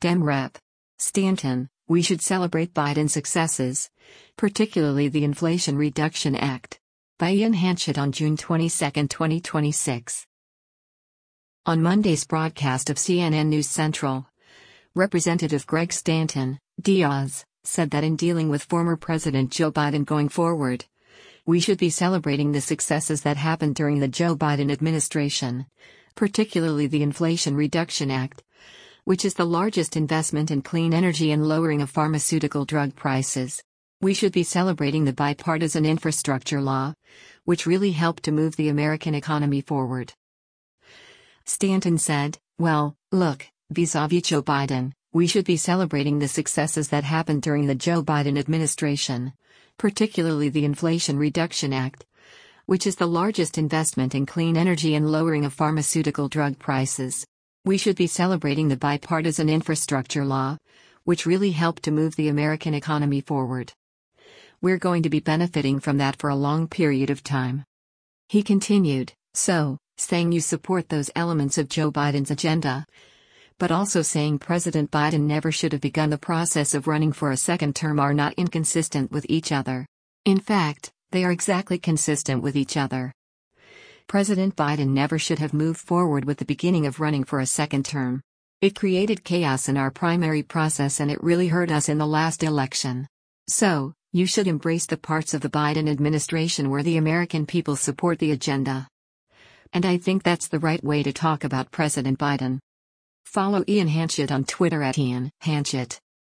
Dem Rep. Stanton, we should celebrate Biden's successes, particularly the Inflation Reduction Act. By Ian Hanchett on June 22, 2026. On Monday's broadcast of CNN News Central, Representative Greg Stanton, Diaz, said that in dealing with former President Joe Biden going forward, we should be celebrating the successes that happened during the Joe Biden administration, particularly the Inflation Reduction Act, which is the largest investment in clean energy and lowering of pharmaceutical drug prices. We should be celebrating the bipartisan infrastructure law, which really helped to move the American economy forward. Stanton said, well, look, vis-a-vis Joe Biden, we should be celebrating the successes that happened during the Joe Biden administration, particularly the Inflation Reduction Act, which is the largest investment in clean energy and lowering of pharmaceutical drug prices. We should be celebrating the bipartisan infrastructure law, which really helped to move the American economy forward. We're going to be benefiting from that for a long period of time. He continued, so, saying you support those elements of Joe Biden's agenda, but also saying President Biden never should have begun the process of running for a second term are not inconsistent with each other. In fact, they are exactly consistent with each other. President Biden never should have moved forward with the beginning of running for a second term. It created chaos in our primary process and it really hurt us in the last election. So, you should embrace the parts of the Biden administration where the American people support the agenda. And I think that's the right way to talk about President Biden. Follow Ian Hanchett on Twitter @Ian Hanchett.